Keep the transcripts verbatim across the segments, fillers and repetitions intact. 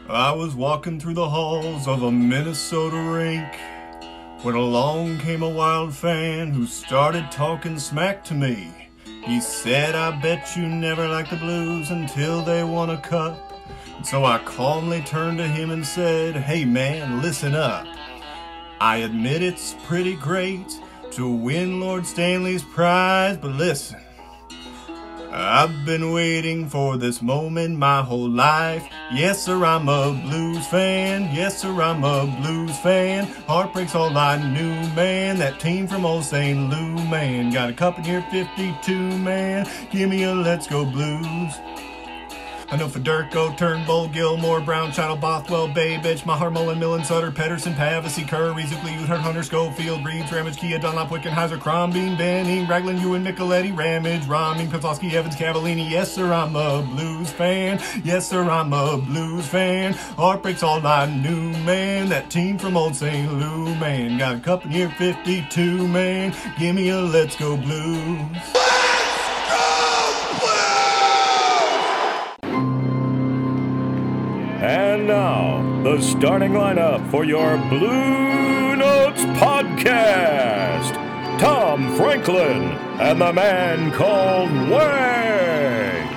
I was walking through the halls of a Minnesota rink when along came a Wild fan who started talking smack to me. He said, I bet you never liked the Blues until they won a cup. And so I calmly turned to him and said, hey man, listen up. I admit it's pretty great to win Lord Stanley's prize, but listen, I've been waiting for this moment my whole life. Yes, sir, I'm a Blues fan. Yes, sir, I'm a Blues fan. Heartbreak's all I knew, man. That team from old Saint Lou, man. Got a cup in here, fifty-two, man. Give me a Let's Go Blues. I know Federico, Turnbull, Gilmore, Brown, Channel, Bothwell, Babich, Maher, Mullen, Millen, Sutter, Pedersen, Pavesi, Curry, Zuckley, Uthert, Hunter, Schofield, Reeves, Ramage, Kia, Dunlop, Wickenheiser, Crombie, Benning, Raglan, Ewan, Nicoletti, Ramage, Romney, Kozlowski, Evans, Cavallini. Yes, sir, I'm a Blues fan. Yes, sir, I'm a Blues fan. Heartbreak's all I knew, man. That team from old Saint Lou, man. Got a cup in here, fifty-two, man. Give me a Let's Go Blues. And now, the starting lineup for your Blue Notes podcast. Tom Franklin and the man called Wags.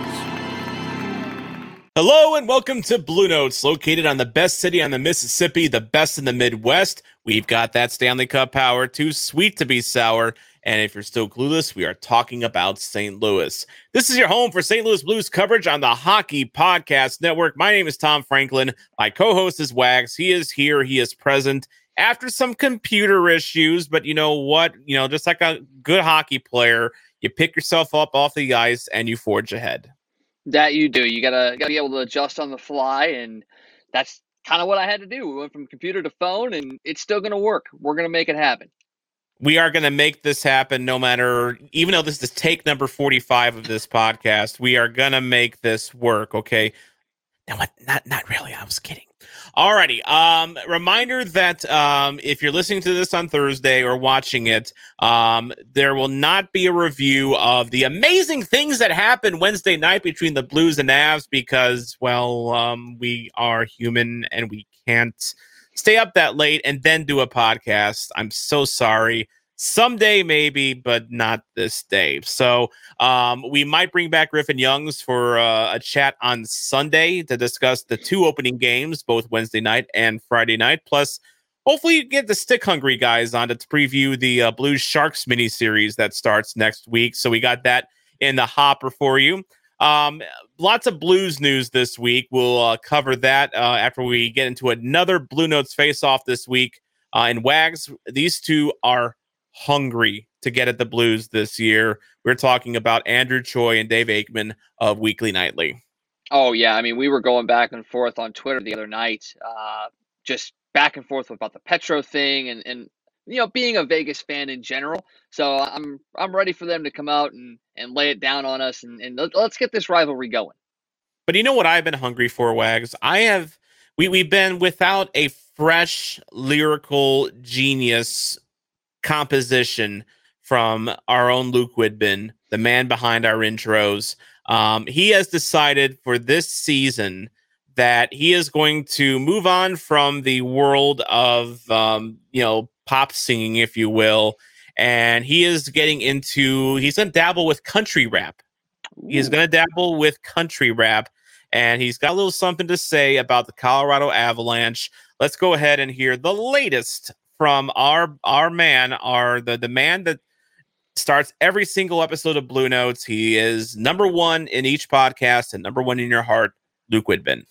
Hello and welcome to Blue Notes, located on the best city on the Mississippi, the best in the Midwest. We've got that Stanley Cup power, too sweet to be sour. And if you're still clueless, we are talking about Saint Louis. This is your home for Saint Louis Blues coverage on the Hockey Podcast Network. My name is Tom Franklin. My co-host is Wags. He is here. He is present after some computer issues. But you know what? You know, just like a good hockey player, you pick yourself up off the ice and you forge ahead. That you do. You gotta gotta be able to adjust on the fly, and that's kind of what I had to do. We went from computer to phone, and it's still gonna work. We're gonna make it happen. We are going to make this happen no matter, even though this is take number forty-five of this podcast, we are going to make this work, okay? No, what? Not, not really. I was kidding. Alrighty. Um, reminder that um, if you're listening to this on Thursday or watching it, um, there will not be a review of the amazing things that happened Wednesday night between the Blues and Avs because, well, um, we are human and we can't stay up that late and then do a podcast. I'm so sorry. Someday maybe, but not this day. So um, we might bring back Griffin Youngs for uh, a chat on Sunday to discuss the two opening games, both Wednesday night and Friday night. Plus, hopefully you get the Stick Hungry guys on to preview the uh, Blues Sharks miniseries that starts next week. So we got that in the hopper for you. Um, lots of Blues news this week. We'll uh, cover that uh, after we get into another Blue Notes face-off this week. Uh, and Wags, these two are hungry to get at the Blues this year. We're talking about Andrew Choi and Dave Aikman of Weekly Nightly. Oh, yeah. I mean, we were going back and forth on Twitter the other night, uh, just back and forth about the Petro thing and, and you know, being a Vegas fan in general. So I'm I'm ready for them to come out and, and lay it down on us, and, and let's get this rivalry going. But you know what I've been hungry for, Wags? I have we we've been without a fresh lyrical genius composition from our own Luke Widman, the man behind our intros. Um, he has decided for this season that he is going to move on from the world of um, you know, pop singing, if you will, and he is getting into, he's going to dabble with country rap. Ooh. He's going to dabble with country rap, and he's got a little something to say about the Colorado Avalanche. Let's go ahead and hear the latest from our our man, our the, the man that starts every single episode of Blue Notes. He is number one in each podcast and number one in your heart, Luke Widman.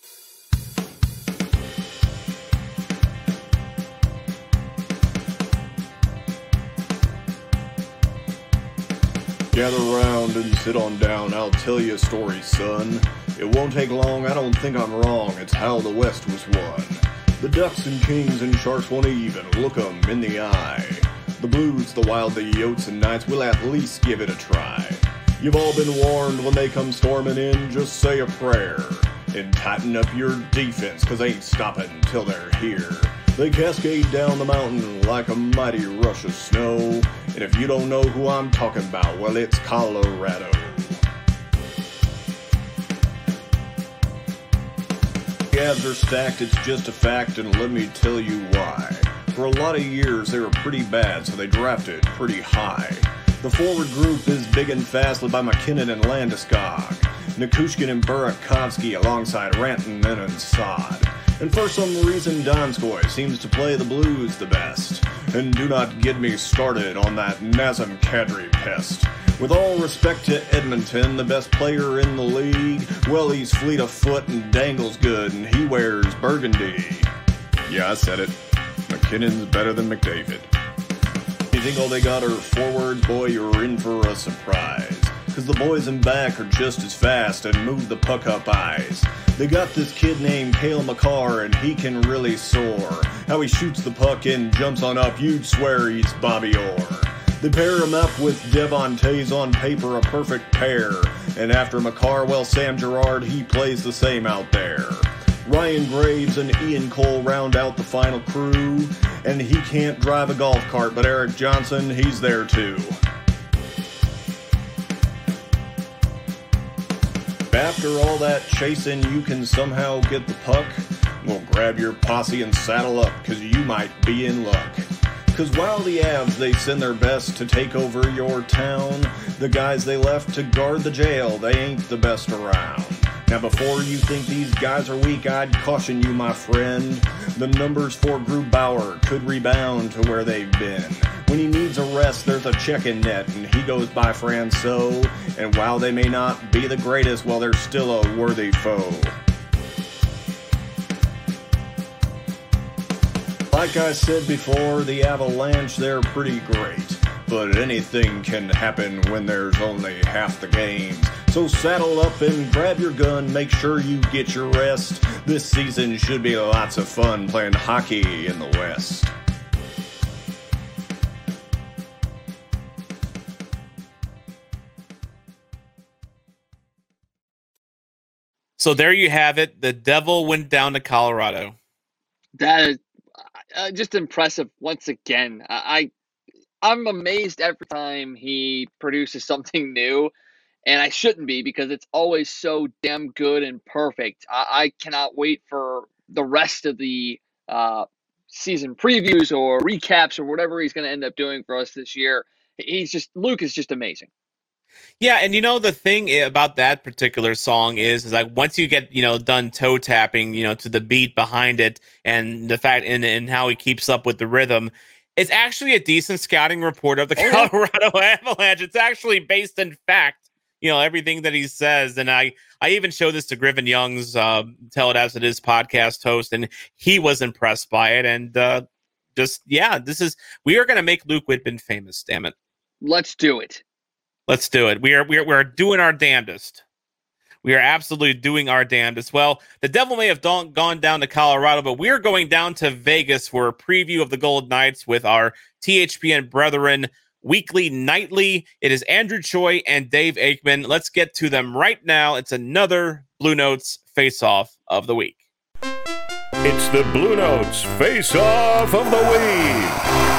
Gather round and sit on down, I'll tell you a story, son. It won't take long, I don't think I'm wrong, it's how the West was won. The Ducks and Kings and Sharks won't even look 'em in the eye. The Blues, the Wild, the Yotes and Knights will at least give it a try. You've all been warned when they come storming in, just say a prayer. And tighten up your defense, cause they ain't stopping till they're here. They cascade down the mountain like a mighty rush of snow. And if you don't know who I'm talking about, well, it's Colorado. Avs are stacked, it's just a fact, and let me tell you why. For a lot of years, they were pretty bad, so they drafted pretty high. The forward group is big and fast, led by McKinnon and Landeskog, Nichushkin and Burakovsky alongside Rantanen and Saad. And for some reason, Donskoy seems to play the Blues the best. And do not get me started on that Nazem Kadri pest. With all respect to Edmonton, the best player in the league, well, he's fleet of foot and dangles good, and he wears burgundy. Yeah, I said it. McKinnon's better than McDavid. You think all they got are forwards? Boy, you're in for a surprise. Cause the boys in back are just as fast and move the puck up eyes. They got this kid named Cale Makar and he can really soar. How he shoots the puck and jumps on up, you'd swear he's Bobby Orr. They pair him up with Devon Tays, on paper a perfect pair. And after Makar, well, Sam Girard, he plays the same out there. Ryan Graves and Ian Cole round out the final crew. And he can't drive a golf cart, but Eric Johnson, he's there too. After all that chasing, you can somehow get the puck. Well, grab your posse and saddle up, cause you might be in luck. Cause while the Avs, they send their best to take over your town, the guys they left to guard the jail, they ain't the best around. Now before you think these guys are weak, I'd caution you, my friend. The numbers for Grubauer could rebound to where they've been. When he needs a rest, there's a check-in net, and he goes by Francois. And while they may not be the greatest, well, they're still a worthy foe. Like I said before, the Avalanche, they're pretty great. But anything can happen when there's only half the games. So saddle up and grab your gun, make sure you get your rest. This season should be lots of fun playing hockey in the West. So there you have it. The Devil went down to Colorado. That is uh, just impressive once again. I, I, I'm amazed every time he produces something new, and I shouldn't be because it's always so damn good and perfect. I, I cannot wait for the rest of the uh, season previews or recaps or whatever he's going to end up doing for us this year. He's just Luke is just amazing. Yeah, and you know the thing about that particular song is, is like once you get you know done toe tapping, you know to the beat behind it, and the fact and, and how he keeps up with the rhythm, it's actually a decent scouting report of the oh, Colorado yeah. Avalanche. It's actually based in fact, you know everything that he says, and I I even showed this to Griffin Young's uh, Tell It As It Is podcast host, and he was impressed by it, and uh, just yeah, this is we are going to make Luke Whitman famous. Damn it, let's do it. Let's do it. We are we are we are doing our damnedest. We are absolutely doing our damnedest. Well, the Devil may have don- gone down to Colorado, but we're going down to Vegas for a preview of the Golden Knights with our T H P N brethren, weekly, nightly. It is Andrew Choi and Dave Aikman. Let's get to them right now. It's another Blue Notes face-off of the week. It's the Blue Notes face-off of the week.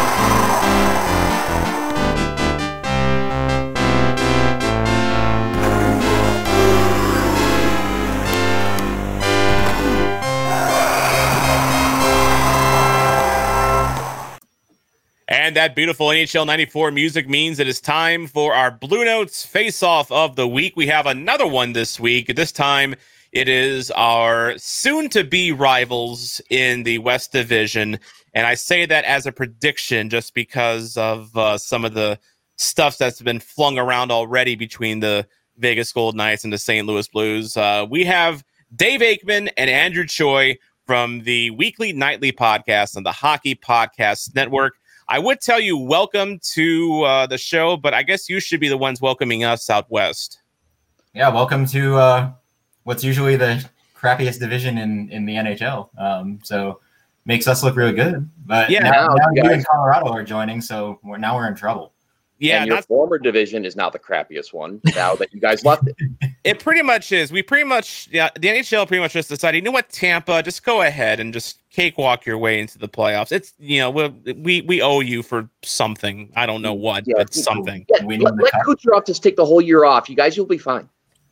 And that beautiful N H L ninety-four music means it is time for our Blue Notes face-off of the week. We have another one this week. This time it is our soon-to-be rivals in the West Division. And I say that as a prediction just because of uh, some of the stuff that's been flung around already between the Vegas Golden Knights and the Saint Louis Blues. Uh, we have Dave Aikman and Andrew Choi from the weekly nightly podcast on the Hockey Podcast Network. I would tell you welcome to uh, the show, but I guess you should be the ones welcoming us out west. Yeah, welcome to uh, what's usually the crappiest division in, in the N H L. Um, so makes us look really good. But yeah, now, now now you you guys- and Colorado are joining, so we're, now we're in trouble. Yeah, and your that's, former division is now the crappiest one now that you guys left it. it pretty much is. We pretty much, yeah, the N H L pretty much just decided, you know what, Tampa, just go ahead and just cakewalk your way into the playoffs. It's, you know, we we, we owe you for something. I don't know what, Yeah, but something. Yeah, We let need the let cut. Kucherov just take the whole year off. You guys will be fine.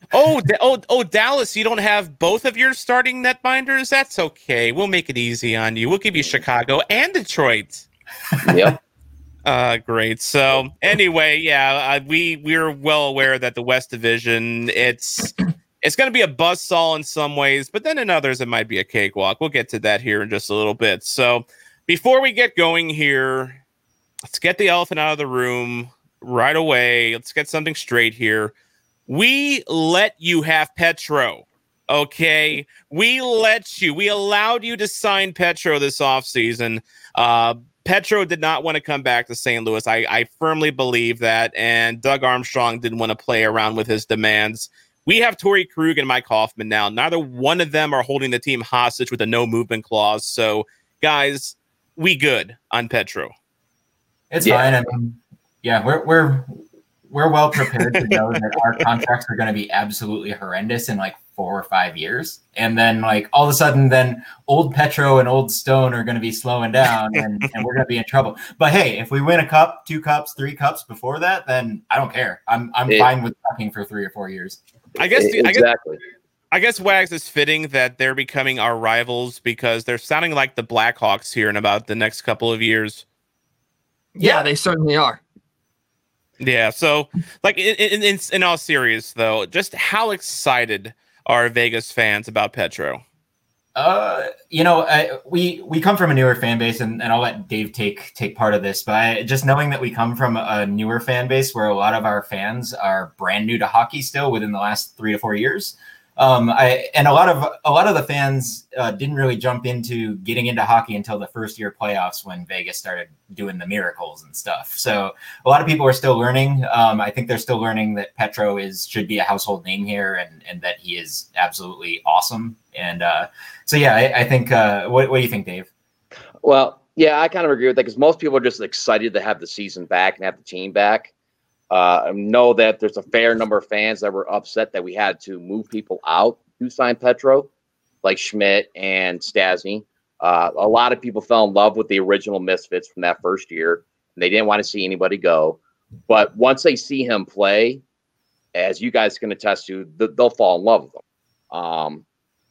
Oh, da- oh, oh, Dallas! You don't have both of your starting netminders. That's okay. We'll make it easy on you. We'll give you Chicago and Detroit. Yep. Uh, great. So anyway, yeah, uh, we we're well aware that the West Division it's it's going to be a buzzsaw in some ways, but then in others it might be a cakewalk. We'll get to that here in just a little bit. So before we get going here, let's get the elephant out of the room right away. Let's get something straight here. We let you have Petro. Okay, we let you. We allowed you to sign Petro this offseason. Uh, Petro did not want to come back to Saint Louis. I, I firmly believe that. And Doug Armstrong didn't want to play around with his demands. We have Torrey Krug and Mike Hoffman now. Neither one of them are holding the team hostage with a no movement clause. So, guys, we good on Petro. It's Yeah. fine. I mean, yeah, we're we're we're well prepared to know that our contracts are going to be absolutely horrendous in like four or five years, and then like all of a sudden, then old Petro and old Stone are going to be slowing down, and, and we're going to be in trouble. But hey, if we win a cup, two cups, three cups before that, then I don't care. I'm I'm It- fine with sucking for three or four years. I guess, the, I guess exactly. I guess Wags is fitting that they're becoming our rivals because they're sounding like the Blackhawks here in about the next couple of years. Yeah, they certainly are. Yeah, so like in in, in, in all serious though, just how excited are Vegas fans about Petro? Uh, you know, I, we we come from a newer fan base, and, and I'll let Dave take take part of this. But I, just knowing that we come from a newer fan base where a lot of our fans are brand new to hockey still within the last three to four years, um, I and a lot of a lot of the fans uh, didn't really jump into getting into hockey until the first year playoffs when Vegas started doing the miracles and stuff. So a lot of people are still learning. Um, I think they're still learning that Petro is should be a household name here, and and that he is absolutely awesome. And uh, so, yeah, I, I think. Uh, what, what do you think, Dave? Well, yeah, I kind of agree with that because most people are just excited to have the season back and have the team back. Uh, I know that there's a fair number of fans that were upset that we had to move people out to sign Petro, like Schmidt and Stasny. Uh, a lot of people fell in love with the original Misfits from that first year, and they didn't want to see anybody go. But once they see him play, as you guys can attest to, th- they'll fall in love with him. Um,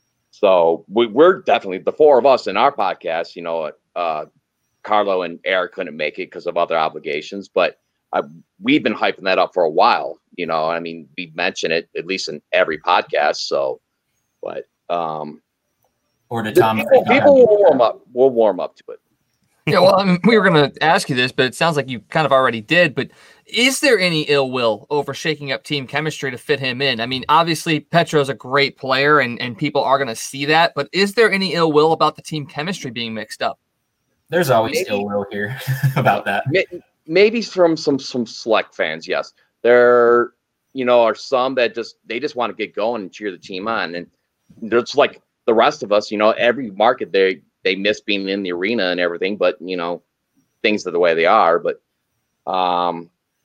So we, we're definitely the four of us in our podcast. You know, uh, Carlo and Eric couldn't make it because of other obligations, but I, we've been hyping that up for a while. You know, I mean, we mention it at least in every podcast. So, but um, Or to the Tom? people, people will warm up. We'll warm up to it. Yeah, well, I mean, we were going to ask you this, but it sounds like you kind of already did. But is there any ill will over shaking up team chemistry to fit him in? I mean, obviously, Petro's a great player, and, and people are going to see that. But is there any ill will about the team chemistry being mixed up? There's always Maybe. ill will here about that. May- Maybe from some some select fans, yes. There, you know, are some that just they just want to get going and cheer the team on, and there's like the rest of us. You know, every market they they miss being in the arena and everything, but you know, things are the way they are. But um,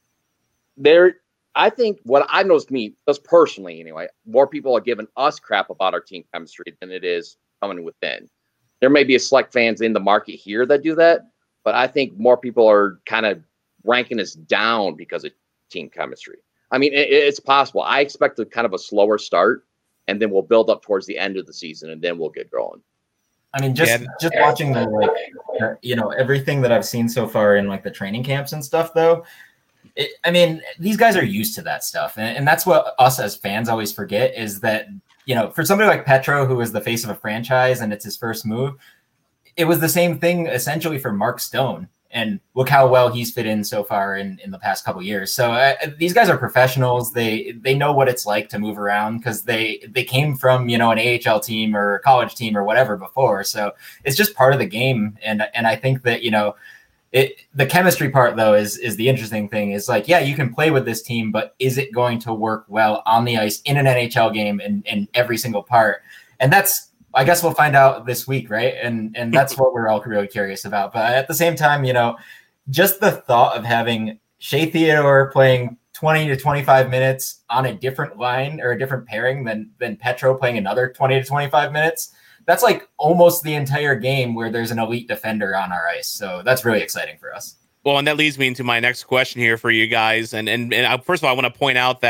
there, I think what I've noticed, me just personally anyway, more people are giving us crap about our team chemistry than it is coming within. There may be a select fans in the market here that do that, but I think more people are kind of ranking us down because of team chemistry. I mean, it, it's possible. I expect a kind of a slower start, and then we'll build up towards the end of the season, and then we'll get going. I mean, just Yeah. just watching the like, uh, you know, everything that I've seen so far in like the training camps and stuff, though. It, I mean, these guys are used to that stuff, and, and that's what us as fans always forget is that, you know, for somebody like Petro, who is the face of a franchise and it's his first move, it was the same thing essentially for Mark Stone. And look how well he's fit in so far in, in the past couple of years. So uh, these guys are professionals. They they know what it's like to move around because they they came from, you know, an A H L team or a college team or whatever before. So it's just part of the game. And and I think that, you know, it the chemistry part, though, is is the interesting thing. Is like, yeah, you can play with this team, but is it going to work well on the ice in an N H L game in, in every single part? And that's, I guess we'll find out this week, right? And and that's what we're all really curious about. But at the same time, you know, just the thought of having Shea Theodore playing twenty to twenty-five minutes on a different line or a different pairing than than Petro playing another twenty to twenty-five minutes, that's like almost the entire game where there's an elite defender on our ice. So that's really exciting for us. Well, and that leads me into my next question here for you guys. And and, and I, first of all, I want to point out that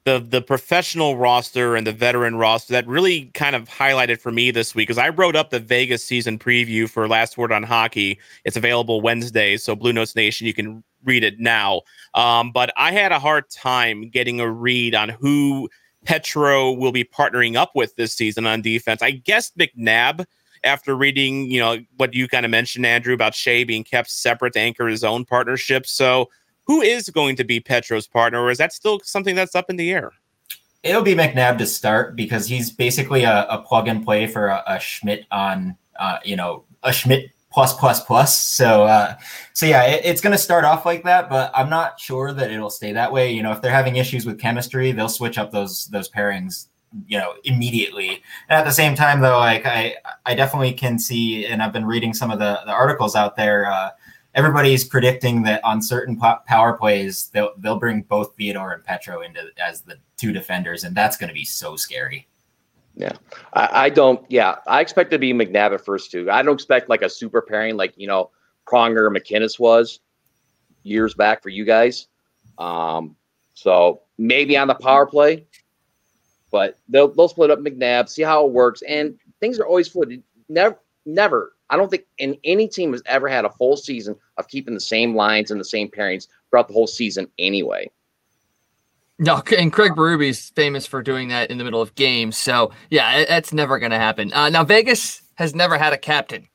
the the professional roster and the veteran roster that really kind of highlighted for me this week, because I wrote up the Vegas season preview for Last Word on Hockey. It's available Wednesday, so Blue Notes Nation, you can read it now. Um, but I had a hard time getting a read on who Petro will be partnering up with this season on defense. I guessed McNabb after reading, you know, what you kind of mentioned, Andrew, about Shea being kept separate to anchor his own partnership. So who is going to be Petro's partner, or is that still something that's up in the air? It'll be McNabb to start because he's basically a, a plug and play for a, a Schmidt on, uh, you know, a Schmidt plus plus plus. So, uh, so yeah, it, it's going to start off like that, but I'm not sure that it'll stay that way. You know, if they're having issues with chemistry, they'll switch up those those pairings, you know, immediately. And at the same time, though, like I, I definitely can see, and I've been reading some of the, the articles out there. Uh, everybody's predicting that on certain power plays, they'll they'll bring both Theodore and Petro into as the two defenders, and that's going to be so scary. Yeah, I, I don't. Yeah, I expect it to be McNabb at first too. I don't expect like a super pairing like you know Pronger McInnes was years back for you guys. Um, so maybe on the power play, but they'll they'll split up McNabb, see how it works, and things are always fluid. Never, never. I don't think in any team has ever had a full season of keeping the same lines and the same pairings throughout the whole season anyway. No, and Craig Berube's famous for doing that in the middle of games. So, yeah, it, that's never going to happen. Uh, now, Vegas has never had a captain.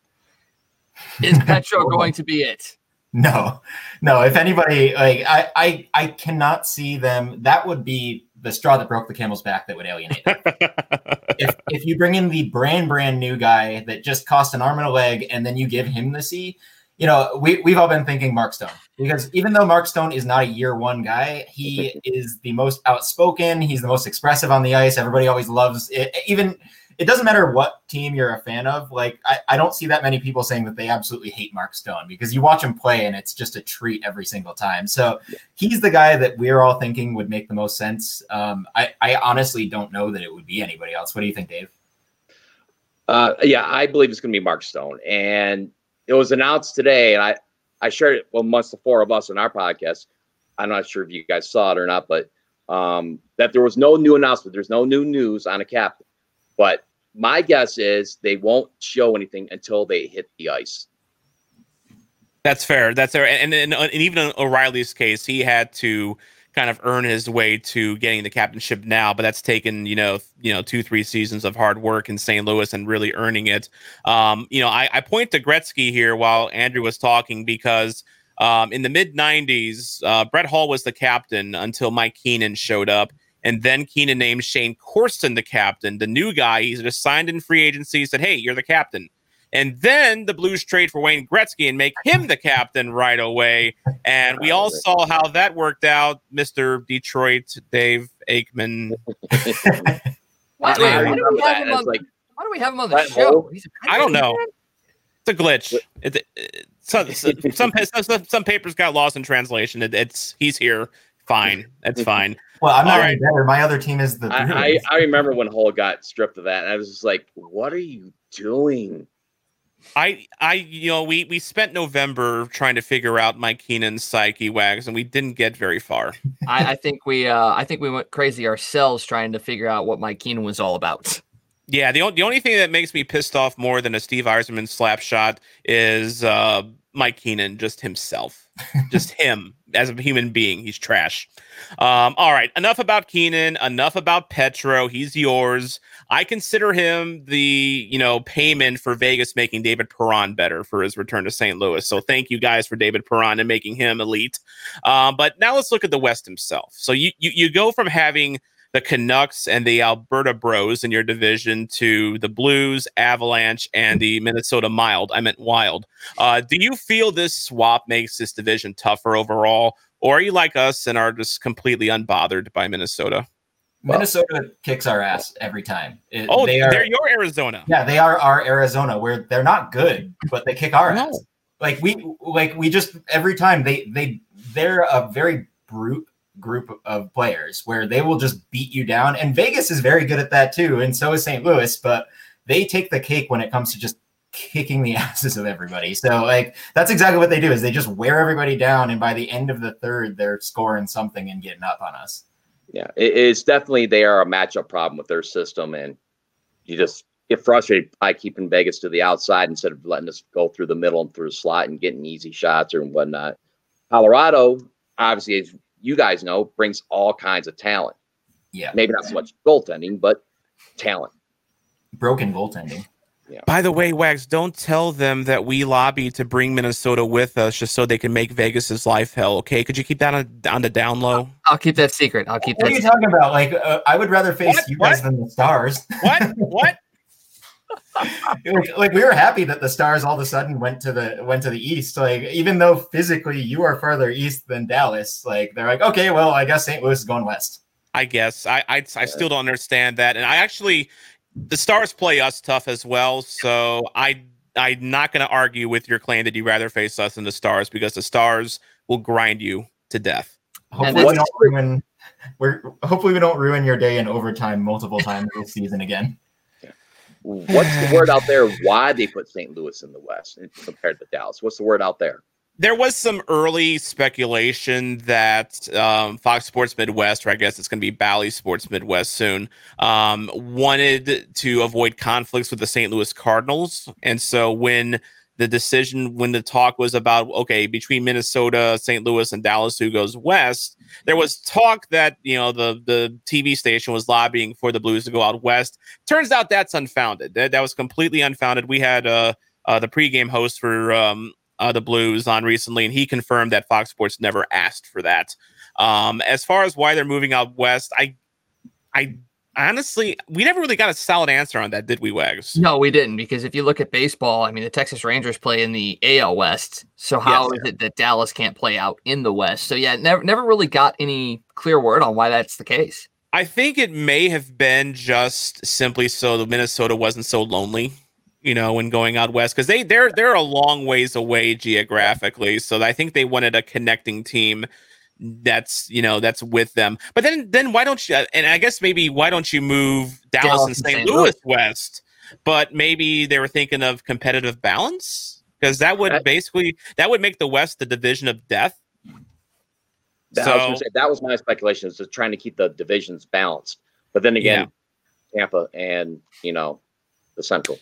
Is Petro going to be it? No, no. If anybody, like, I, I, I cannot see them. That would be the straw that broke the camel's back that would alienate them. if if you bring in the brand brand new guy that just cost an arm and a leg, and then you give him the C, you know, we we've all been thinking Mark Stone, because even though Mark Stone is not a year one guy, he is the most outspoken. He's the most expressive on the ice. Everybody always loves it. Even it doesn't matter what team you're a fan of. Like I, I don't see that many people saying that they absolutely hate Mark Stone, because you watch him play and it's just a treat every single time. So he's the guy that we're all thinking would make the most sense. Um, I, I honestly don't know that it would be anybody else. What do you think, Dave? Uh, yeah, I believe it's going to be Mark Stone. And it was announced today, and I, I shared it amongst the four of us on our podcast. I'm not sure if you guys saw it or not, but um, that there was no new announcement. There's no new news on a captain. But my guess is they won't show anything until they hit the ice. That's fair. That's fair. And, and, and even in O'Reilly's case, he had to kind of earn his way to getting the captainship now, but that's taken, you know, you know, two, three seasons of hard work in Saint Louis and really earning it. Um, you know, I, I point to Gretzky here while Andrew was talking, because um, in the mid nineties, uh, Brett Hull was the captain until Mike Keenan showed up. And then Keenan named Shane Corson the captain, the new guy. He's just signed in free agency, said, hey, you're the captain. And then the Blues trade for Wayne Gretzky and make him the captain right away. And we all saw how that worked out, Mister Detroit, Dave Aikman. why, do we, why, do we have him on, like, why do we have him on the show? I don't know. It's a glitch. It, it, it, some, some, some, some papers got lost in translation. It, it's He's here. Fine. That's fine. Well, I'm not All any right. better. My other team is the. I, I, I remember when Hull got stripped of that, and I was just like, "What are you doing?" I, I, you know, we we spent November trying to figure out Mike Keenan's psyche, Wags, and we didn't get very far. I, I think we, uh, I think we went crazy ourselves trying to figure out what Mike Keenan was all about. Yeah, the, the only thing that makes me pissed off more than a Steve Yzerman slap shot is uh, Mike Keenan, just himself. Just him as a human being. He's trash. Um, all right, enough about Keenan, enough about Petro. He's yours. I consider him the, you know, payment for Vegas making David Perron better for his return to Saint Louis. So thank you guys for David Perron and making him elite. Um, but now let's look at the West himself. So you, you you go from having the Canucks and the Alberta Bros in your division to the Blues, Avalanche, and the Minnesota Mild. I meant Wild. Uh, do you feel this swap makes this division tougher overall, or are you like us and are just completely unbothered by Minnesota? Minnesota kicks our ass every time. It, Oh, they are, they're your Arizona. Yeah, they are our Arizona, where they're not good, but they kick our No. ass. Like we, like we just every time they they they're a very brute group of players where they will just beat you down. And Vegas is very good at that too, and so is Saint Louis. But they take the cake when it comes to just kicking the asses of everybody. So like that's exactly what they do, is they just wear everybody down, and by the end of the third, they're scoring something and getting up on us. Yeah, it, it's definitely they are a matchup problem with their system, and you just get frustrated by keeping Vegas to the outside instead of letting us go through the middle and through the slot and getting easy shots or whatnot. Colorado, obviously, as you guys know, brings all kinds of talent. Yeah. Maybe not so much goaltending, but talent. Broken goaltending. Yeah. By the way, Wags, don't tell them that we lobbied to bring Minnesota with us just so they can make Vegas's life hell. Okay, could you keep that on, on the down low? I'll keep that secret. I'll keep What that. are you secret. talking about? Like, uh, I would rather face What? you What? guys than the Stars. What? What? like, like we were happy that the Stars all of a sudden went to the went to the East. Like, even though physically you are further east than Dallas, like they're like, okay, well, I guess Saint Louis is going west. I guess I, I I still don't understand that, and I actually the Stars play us tough as well. So I I'm not going to argue with your claim that you'd rather face us than the Stars because the Stars will grind you to death. Hopefully, we don't ruin. We're hopefully we don't ruin your day in overtime multiple times this season again. What's the word out there? Why they put Saint Louis in the West compared to Dallas? What's the word out there? There was some early speculation that um, Fox Sports Midwest, or I guess it's going to be Bally Sports Midwest soon, um, wanted to avoid conflicts with the Saint Louis Cardinals. And so when the decision, when the talk was about, okay, between Minnesota, Saint Louis, and Dallas, who goes west, there was talk that, you know, the, the T V station was lobbying for the Blues to go out west. Turns out that's unfounded. That, that was completely unfounded. We had uh, uh, the pregame host for um, Uh, the Blues on recently, and he confirmed that Fox Sports never asked for that. Um, as far as why they're moving out west, I, I honestly, we never really got a solid answer on that, did we, Wags? No, we didn't, because if you look at baseball, I mean, the Texas Rangers play in the A L West. So how Yes, is it that Dallas can't play out in the West? So yeah, never never really got any clear word on why that's the case. I think it may have been just simply so that Minnesota wasn't so lonely, you know, when going out west, because they they're they're a long ways away geographically. So I think they wanted a connecting team that's, you know, that's with them. But then then why don't you? And I guess maybe why don't you move Dallas, Dallas and and Saint Saint Louis Louis. west? But maybe they were thinking of competitive balance, because that would That- basically that would make the West the division of death. That, I was So- gonna say, that was my speculation, is just trying to keep the divisions balanced. But then again, Tampa and, you know, the Central.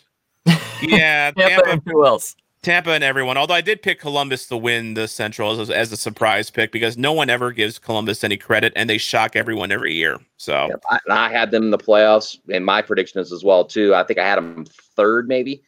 Yeah, Tampa Tampa, and who else? Tampa and everyone. Although I did pick Columbus to win the Central as, as a surprise pick, because no one ever gives Columbus any credit, and they shock everyone every year. So Yep. I, and I had them in the playoffs, and my predictions as well too. I think I had them third, maybe,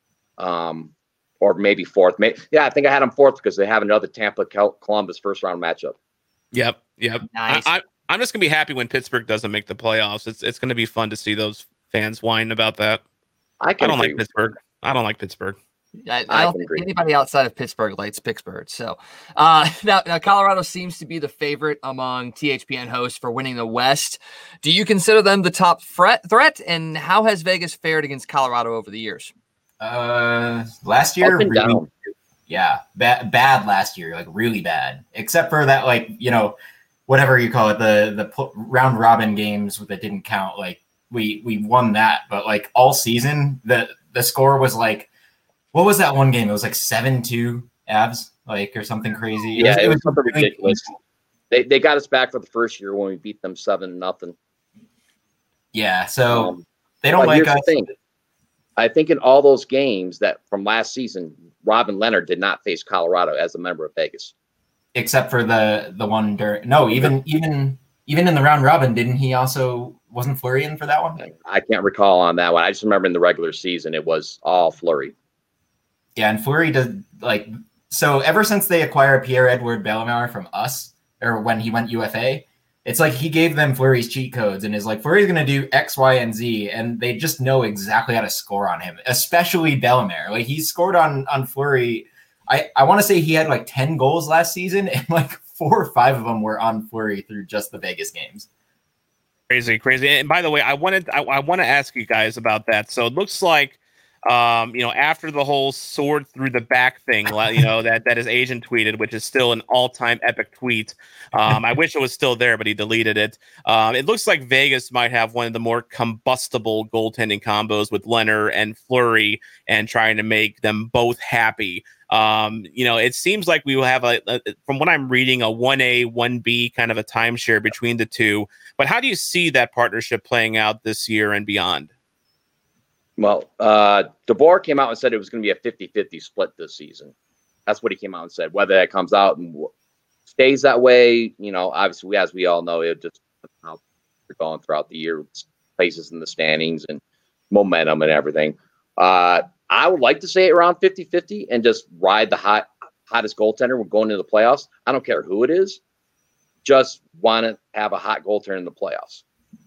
um, or maybe fourth. Maybe, yeah, I think I had them fourth because they have another Tampa Col- Columbus first round matchup. Yep, yep. Nice. I, I, I'm just gonna be happy when Pittsburgh doesn't make the playoffs. It's it's gonna be fun to see those fans whine about that. I I can don't agree like with Pittsburgh. I don't like Pittsburgh. I, I I don't can think agree. anybody outside of Pittsburgh likes Pittsburgh. So uh, now, now Colorado seems to be the favorite among T H P N hosts for winning the West. Do you consider them the top threat? Threat, and how has Vegas fared against Colorado over the years? Uh, last year, Up and really, down. yeah, bad, bad last year, like really bad. Except for that, like you know, whatever you call it, the the pu- round robin games that didn't count. Like we we won that, but like all season, the the score was like, what was that one game? It was like seven two Avs, like or something crazy. Yeah, it was something really- ridiculous. They they got us back for the first year when we beat them seven nothing. Yeah, so Um, they don't but like here's us. the thing. I think in all those games that from last season, Robin Leonard did not face Colorado as a member of Vegas. Except for the the one during no, even even even in the round robin, didn't he also wasn't Fleury in for that one? I can't recall on that one. I just remember in the regular season it was all Flurry. Yeah, and Fleury does like so ever since they acquired Pierre-Edouard Bellemare from us, or when he went U F A, it's like he gave them Fleury's cheat codes and is like, Fleury's gonna do X, Y, and Z, and they just know exactly how to score on him, especially Bellemare. Like he scored on on Fleury. I, I want to say he had like ten goals last season, and like four or five of them were on Fleury through just the Vegas games. Crazy, crazy. And by the way, I wanted I, I want to ask you guys about that. So it looks like um, you know, after the whole sword through the back thing, you know, that that his agent tweeted, which is still an all-time epic tweet. Um, I wish it was still there, but he deleted it. Um, it looks like Vegas might have one of the more combustible goaltending combos with Leonard and Fleury, and trying to make them both happy. Um, you know, it seems like we will have a, a from what I'm reading, a one A, one B kind of a timeshare between the two. But how do you see that partnership playing out this year and beyond? Well, uh, DeBoer came out and said it was going to be a fifty-fifty split this season. That's what he came out and said. Whether that comes out and w- stays that way, you know, obviously, as we all know, it just how they're going throughout the year, places in the standings and momentum and everything. Uh, I would like to say it around fifty-fifty and just ride the hot, hottest goaltender when going into the playoffs. I don't care who it is. Just want to have a hot goaltender in the playoffs.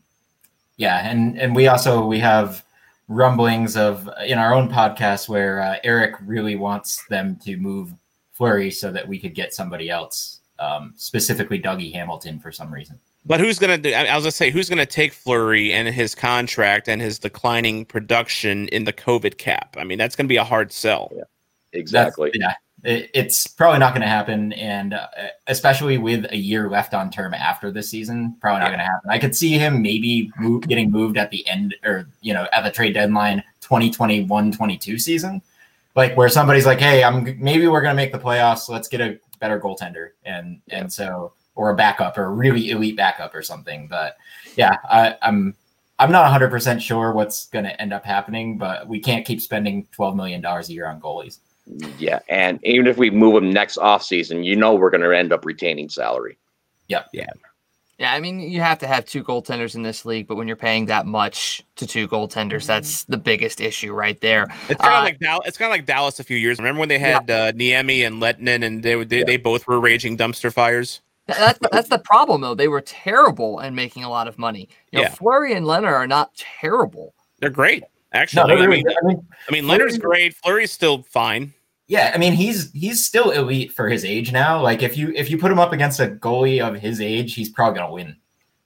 Yeah, and and we also we have rumblings of in our own podcast where uh, Eric really wants them to move Fleury so that we could get somebody else, um, specifically Dougie Hamilton for some reason. But who's going to do, I was going to say, who's going to take Fleury and his contract and his declining production in the COVID cap? I mean, that's going to be a hard sell. Yeah, exactly. That's, yeah, it, it's probably not going to happen. And uh, especially with a year left on term after this season, probably not going to happen. I could see him maybe move, getting moved at the end or, you know, at the trade deadline twenty twenty-one twenty-two season, like where somebody's like, hey, I'm maybe we're going to make the playoffs. So let's get a better goaltender. And, yeah. and so, or a backup or a really elite backup or something. But yeah, I, I'm, I'm not one hundred percent sure what's going to end up happening, but we can't keep spending twelve million dollars a year on goalies. Yeah, and even if we move him next offseason, you know we're going to end up retaining salary. Yep. Yeah. Yeah, I mean, you have to have two goaltenders in this league, but when you're paying that much to two goaltenders, that's the biggest issue right there. It's kind of Uh, like Dallas. It's kind of like Dallas a few years. Remember when they had uh, Niemi and Lettinen, and they they, Yeah. they both were raging dumpster fires. That's that's the problem, though. They were terrible and making a lot of money. You know, Yeah. Fleury and Leonard are not terrible. They're great, actually. No, I, really, mean, I mean, I mean, Leonard's great. Fleury's still fine. yeah, I mean, he's he's still elite for his age now. Like if you if you put him up against a goalie of his age, he's probably gonna win.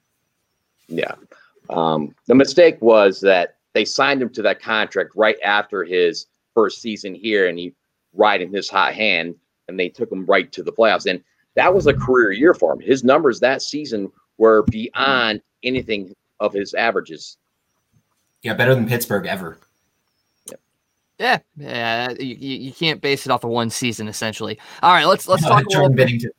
Yeah. Um, the mistake was that they signed him to that contract right after his first season here, and he riding his hot hand, and they took him right to the playoffs. And that was a career year for him. His numbers that season were beyond anything of his averages. Yeah, better than Pittsburgh ever. Yeah, yeah. You, you you can't base it off of one season, essentially. All right, let's let's talk a little Jordan bit. Binnington.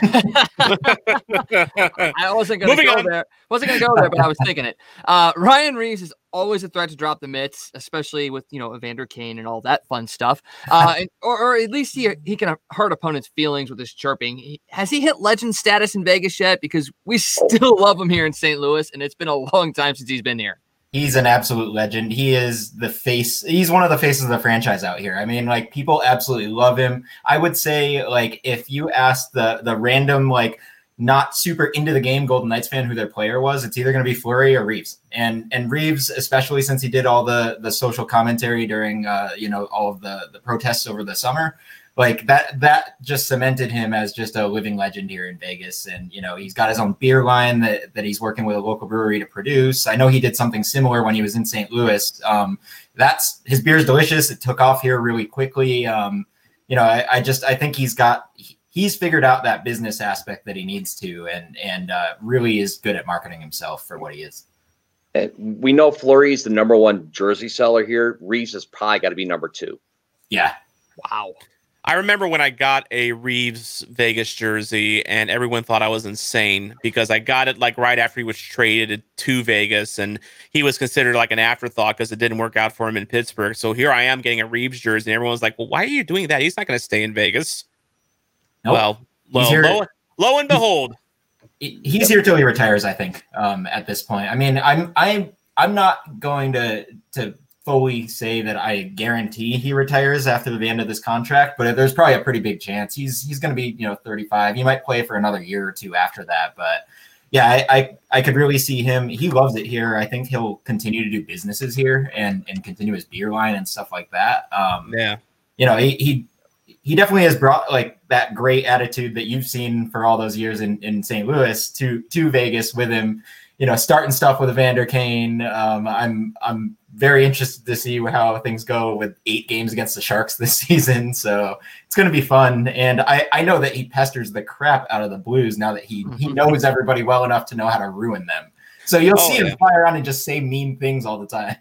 I wasn't going to Moving go on. there. Wasn't going to go there, but I was thinking it. Uh, Ryan Reeves is always a threat to drop the mitts, especially with you know Evander Kane and all that fun stuff. Uh, and, or, or at least he he can hurt opponents' feelings with his chirping. He, has he hit legend status in Vegas yet? Because we still love him here in Saint Louis, and it's been a long time since he's been here. He's an absolute legend. He is the face. He's one of the faces of the franchise out here. I mean, like people absolutely love him. I would say, like, if you ask the the random, like, not super into the game Golden Knights fan who their player was, it's either going to be Fleury or Reeves. And and Reeves, especially since he did all the the social commentary during, uh, you know, all of the the protests over the summer. Like that, that just cemented him as just a living legend here in Vegas. And, you know, he's got his own beer line that, that he's working with a local brewery to produce. I know he did something similar when he was in Saint Louis. Um, that's his beer is delicious. It took off here really quickly. Um, you know, I, I just, I think he's got, he's figured out that business aspect that he needs to, and, and uh, really is good at marketing himself for what he is. And we know Fleury is the number one jersey seller here. Reeves has probably got to be number two. Yeah. Wow. I remember when I got a Reeves Vegas jersey, and everyone thought I was insane because I got it like right after he was traded to Vegas, and he was considered like an afterthought because it didn't work out for him in Pittsburgh. So here I am getting a Reeves jersey, and everyone's like, "Well, why are you doing that? He's not going to stay in Vegas." Nope. Well, well here- lo, lo and behold, He's here till he retires, I think. Um, at this point, I mean, I'm I'm I'm not going to to fully say that I guarantee he retires after the end of this contract, but there's probably a pretty big chance he's he's going to be, you know, thirty-five. He might play for another year or two after that, but yeah, I, I I could really see him. He loves it here. I think he'll continue to do businesses here and and continue his beer line and stuff like that. Um, yeah, you know, he he he definitely has brought like that great attitude that you've seen for all those years in, in Saint Louis to to Vegas with him, you know, starting stuff with Evander Kane. Um, I'm I'm very interested to see how things go with eight games against the Sharks this season. So it's going to be fun. And I, I know that he pesters the crap out of the Blues now that he, he knows everybody well enough to know how to ruin them. So you'll Oh, see him yeah. fly around and just say mean things all the time.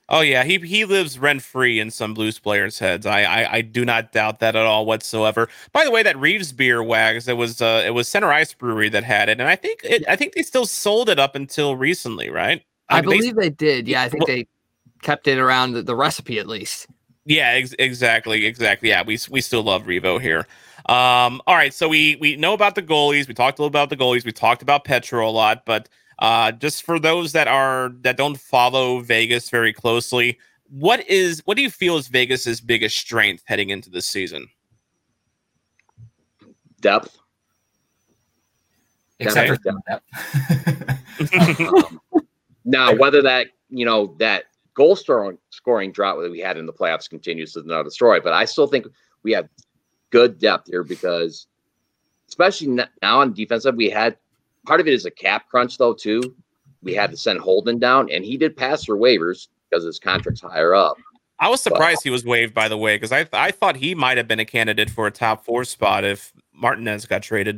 Oh yeah, he he lives rent free in some Blues players' heads. I, I I do not doubt that at all whatsoever. By the way, that Reeves beer, Wags, it was uh it was Center Ice Brewery that had it, and I think it I think they still sold it up until recently, right? I, I mean, believe they, they did. Yeah, I think well, they kept it around the, the recipe at least. Yeah, ex- exactly, exactly. Yeah, we we still love Revo here. Um, all right, so we we know about the goalies. We talked a little about the goalies. We talked about Petro a lot, but uh, just for those that are that don't follow Vegas very closely, what is what do you feel is Vegas's biggest strength heading into this season? Depth. Except Depth. for depth. um, now, whether that you know that goal scoring scoring drought that we had in the playoffs continues is another story, but I still think we have good depth here because, especially now on defensive, we had part of it is a cap crunch though too. We had to send Holden down, and he did pass for waivers because his contract's higher up. I was surprised but, he was waived, by the way, because I I thought he might have been a candidate for a top four spot if Martinez got traded.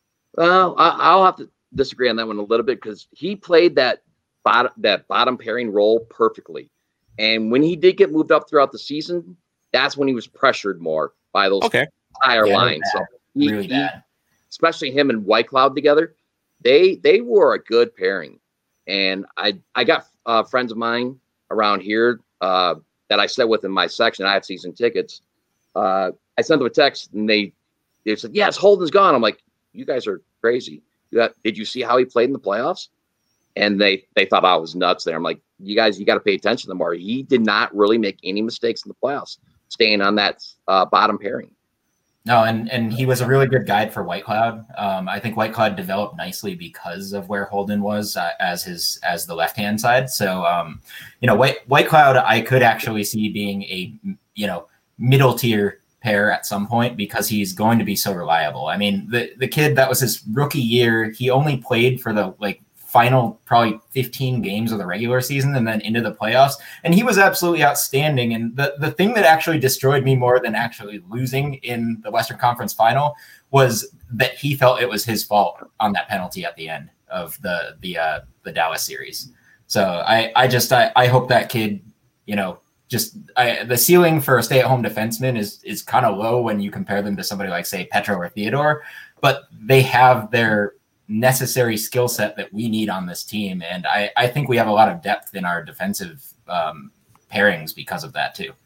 Well, I, I'll have to disagree on that one a little bit because he played that bottom that bottom pairing role perfectly, and when he did get moved up throughout the season, that's when he was pressured more by those okay. higher yeah, lines. So he, really he, bad. especially him and White Cloud together, they they were a good pairing. And I I got uh, friends of mine around here uh, that I sat with in my section. I have season tickets. Uh, I sent them a text, and they they said, "Yes, Holden's gone." I'm like, "You guys are crazy. You got, did you see how he played in the playoffs?" And they they thought I was nuts there. I'm like, "You guys, you got to pay attention to him more. He did not really make any mistakes in the playoffs, staying on that uh, bottom pairing." No, and and he was a really good guide for White Cloud. Um, I think White Cloud developed nicely because of where Holden was uh, as his as the left hand side. So, um, you know, White White Cloud I could actually see being a you know middle tier pair at some point because he's going to be so reliable. I mean, the the kid that was his rookie year, he only played for the like final probably fifteen games of the regular season and then into the playoffs. And he was absolutely outstanding. And the, the thing that actually destroyed me more than actually losing in the Western Conference final was that he felt it was his fault on that penalty at the end of the, the, uh, the Dallas series. So I, I just, I, I hope that kid, you know, just I, the ceiling for a stay-at-home defenseman is, is kind of low when you compare them to somebody like say Petro or Theodore, but they have their necessary skill set that we need on this team. And I, I think we have a lot of depth in our defensive um, pairings because of that too.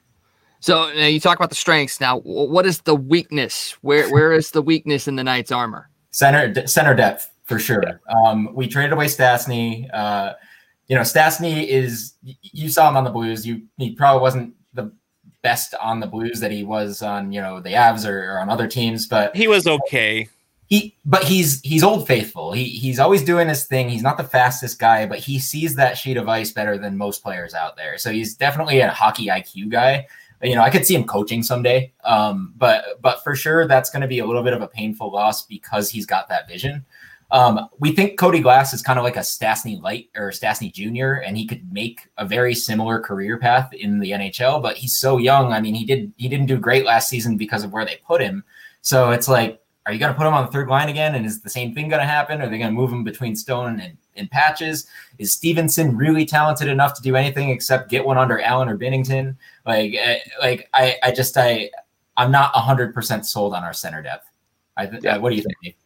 So now you talk about the strengths. Now, what is the weakness? Where Where is the weakness in the Knights' armor? Center center depth for sure. Um, we traded away Stastny. Uh, you know, Stastny is, you saw him on the Blues. You He probably wasn't the best on the Blues that he was on, you know, the Avs or, or on other teams, but he was okay. He, but he's he's old faithful. He he's always doing his thing. He's not the fastest guy, but he sees that sheet of ice better than most players out there. So he's definitely a hockey I Q guy. You know, I could see him coaching someday. Um, but but for sure, that's going to be a little bit of a painful loss because he's got that vision. Um, we think Cody Glass is kind of like a Stastny Light or Stastny Junior, and he could make a very similar career path in the N H L. But he's so young. I mean, he did he didn't do great last season because of where they put him. So it's like, are you going to put him on the third line again? And is the same thing going to happen? Are they going to move him between Stone and, and Patches? Is Stevenson really talented enough to do anything except get one under Allen or Binnington? Like, like I, I just, I, I'm not one hundred percent sold on our center depth. I, yeah. What do you think, Dave?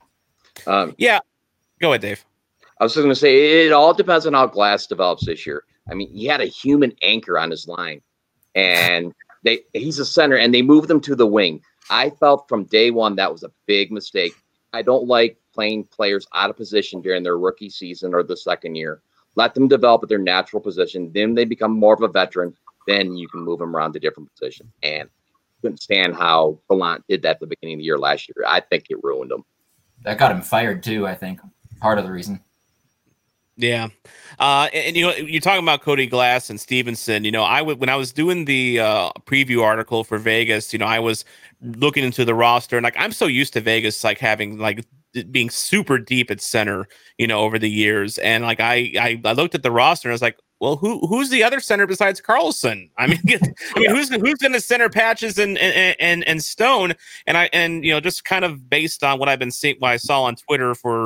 Um, yeah. Go ahead, Dave. I was just going to say, it all depends on how Glass develops this year. I mean, he had a human anchor on his line, and they he's a center, and they moved him to the wing. I felt from day one that was a big mistake. I don't like playing players out of position during their rookie season or the second year. Let them develop at their natural position. Then they become more of a veteran. Then you can move them around to different positions. And I couldn't stand how Gallant did that at the beginning of the year last year. I think it ruined him. That got him fired too, I think. Part of the reason. Yeah. Uh, and, and, you know, you're talking about Cody Glass and Stevenson. You know, I would, when I was doing the uh, preview article for Vegas, you know, I was looking into the roster, and like, I'm so used to Vegas, like having like being super deep at center, you know, over the years. And like, I, I, I looked at the roster and I was like, well, who, who's the other center besides Carlson? I mean, I mean, who's, who's going to center Patches and, and, and, and Stone? And I, and, you know, just kind of based on what I've been seeing, what I saw on Twitter for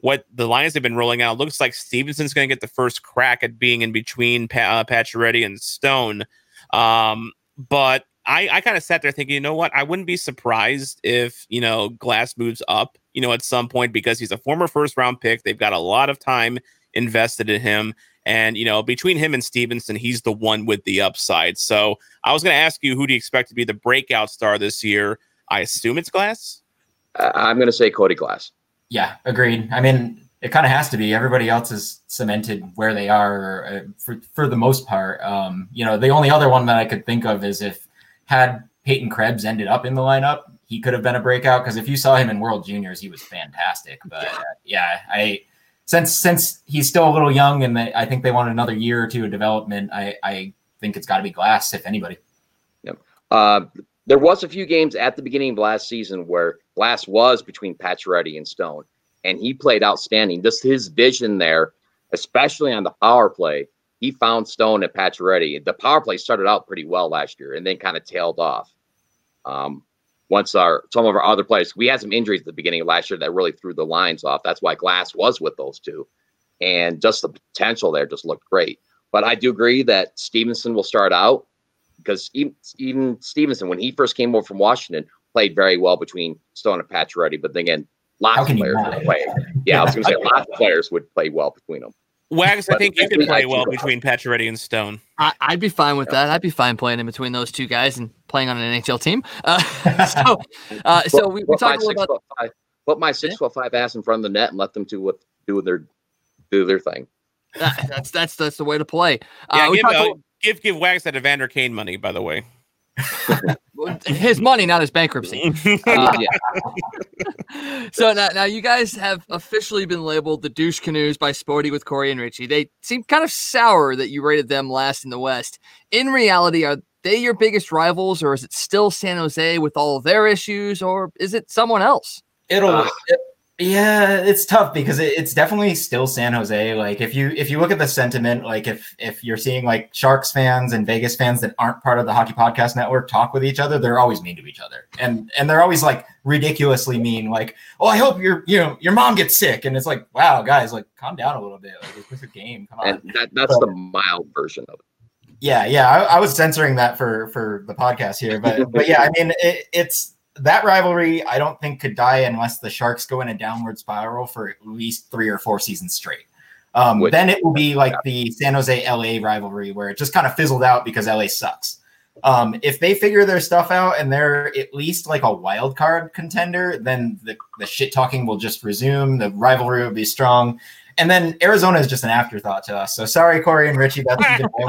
what the lines have been rolling out, looks like Stevenson's going to get the first crack at being in between pa- uh, Pacioretty and Stone. Um, but I, I kind of sat there thinking, you know what? I wouldn't be surprised if, you know, Glass moves up, you know, at some point, because he's a former first round pick. They've got a lot of time invested in him. And, you know, between him and Stevenson, he's the one with the upside. So I was going to ask you, who do you expect to be the breakout star this year? I assume it's Glass. Uh, I'm going to say Cody Glass. Yeah, agreed. I mean, it kind of has to be. Everybody else is cemented where they are uh, for, for the most part. Um, you know, the only other one that I could think of is if had Peyton Krebs ended up in the lineup, he could have been a breakout, because if you saw him in World Juniors, he was fantastic. But uh, yeah, I since since he's still a little young and they, I think they want another year or two of development, I, I think it's got to be Glass, if anybody. Yep. Uh, there was a few games at the beginning of last season where Glass was between Pacioretty and Stone, and he played outstanding. Just his vision there, especially on the power play, he found Stone and Pacioretty. The power play started out pretty well last year and then kind of tailed off. Um, once our some of our other players, we had some injuries at the beginning of last year that really threw the lines off. That's why Glass was with those two, and just the potential there just looked great. But I do agree that Stevenson will start out, because even, even Stevenson, when he first came over from Washington, played very well between Stone and Pacioretty. But then again, lots of players would play. Yeah, I was going to say lots of players would play well between them. Wags, I think you could play well I- between Pacioretty and Stone. I, I'd be fine with that. I'd be fine playing in between those two guys and playing on an N H L team. Uh, so, uh, so we, we Put my talked a little six about. foot five, put my six foot five ass in front of the net and let them do what do their do their thing. Uh, that's that's that's the way to play. Yeah, Uh, we give, talked a uh, little- give give Wags that Evander Kane money, by the way. his money, not his bankruptcy. Uh, so now, now you guys have officially been labeled the douche canoes by Sporty with Corey and Richie. They seem kind of sour that you rated them last in the West. In reality, are they your biggest rivals, or is it still San Jose with all of their issues, or is it someone else? It'll, Uh, it, yeah, it's tough because it, it's definitely still San Jose. Like if you if you look at the sentiment, like if if you're seeing like Sharks fans and Vegas fans that aren't part of the Hockey Podcast Network talk with each other, they're always mean to each other, and and they're always like ridiculously mean. Like, oh, I hope your you know your mom gets sick, and it's like, wow, guys, like calm down a little bit. Like it's just a game. Come on. And that, that's the mild version of it. Yeah, yeah, I, I was censoring that for for the podcast here, but but yeah, I mean it, it's. That rivalry, I don't think could die unless the Sharks go in a downward spiral for at least three or four seasons straight. Um, Which- then it will be like the San Jose L A rivalry where it just kind of fizzled out because L A sucks. Um, if they figure their stuff out and they're at least like a wild card contender, then the, the shit talking will just resume. The rivalry will be strong. And then Arizona is just an afterthought to us. So sorry, Corey and Richie. That's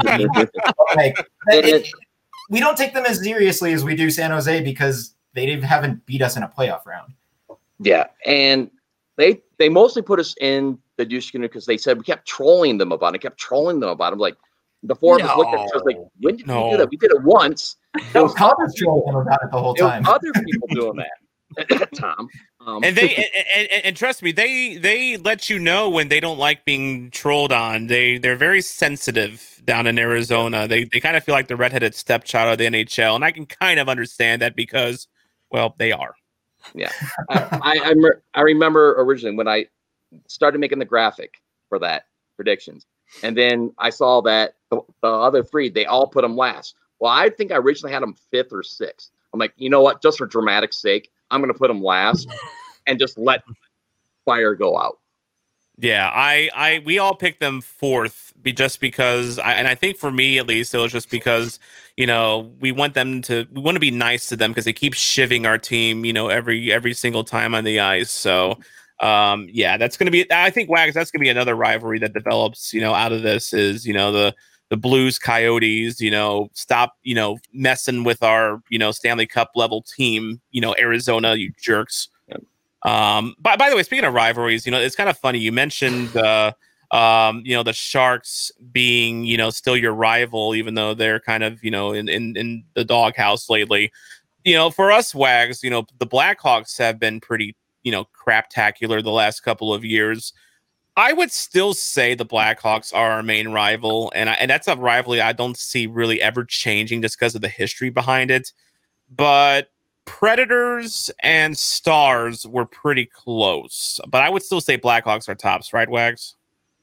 like, it, it, we don't take them as seriously as we do San Jose because they haven't beat us in a playoff round. Yeah, and they they mostly put us in the douche canoe because they said we kept trolling them about it, kept trolling them about it. I'm like, the four of us looked at each other like, when did No. we do that? We did it once. That was Connor's trolling them about it the whole There were time. other people doing that. Tom. Um, And they and, and, and trust me, they they let you know when they don't like being trolled on. They they're very sensitive down in Arizona. They they kind of feel like the redheaded stepchild of the N H L, and I can kind of understand that because, well, they are. Yeah, I, I, I, mer- I remember originally when I started making the graphic for that predictions, and then I saw that the, the other three, they all put them last. Well, I think I originally had them fifth or sixth. I'm like, you know what? Just for dramatic sake, I'm going to put them last and just let fire go out. Yeah, I, I, we all picked them fourth, be just because, I, and I think for me at least, it was just because, you know, we want them to, we want to be nice to them because they keep shivving our team, you know, every every single time on the ice. So, um, yeah, that's going to be, I think Wags, that's going to be another rivalry that develops, you know, out of this is, you know, the the Blues Coyotes, you know, stop, you know, messing with our, you know, Stanley Cup level team, you know, Arizona, you jerks. Um, by, by the way, speaking of rivalries, you know, it's kind of funny. You mentioned, uh, um, you know, the Sharks being, you know, still your rival, even though they're kind of, you know, in, in, in the doghouse lately. You know, for us, Wags, you know, the Blackhawks have been pretty, you know, craptacular the last couple of years. I would still say the Blackhawks are our main rival, and I, and that's a rivalry I don't see really ever changing just because of the history behind it. But Predators and Stars were pretty close, but I would still say Blackhawks are tops, right, Wags?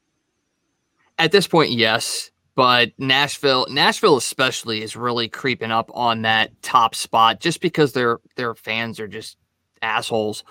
At this point, yes. But Nashville, Nashville especially, is really creeping up on that top spot just because their their fans are just assholes.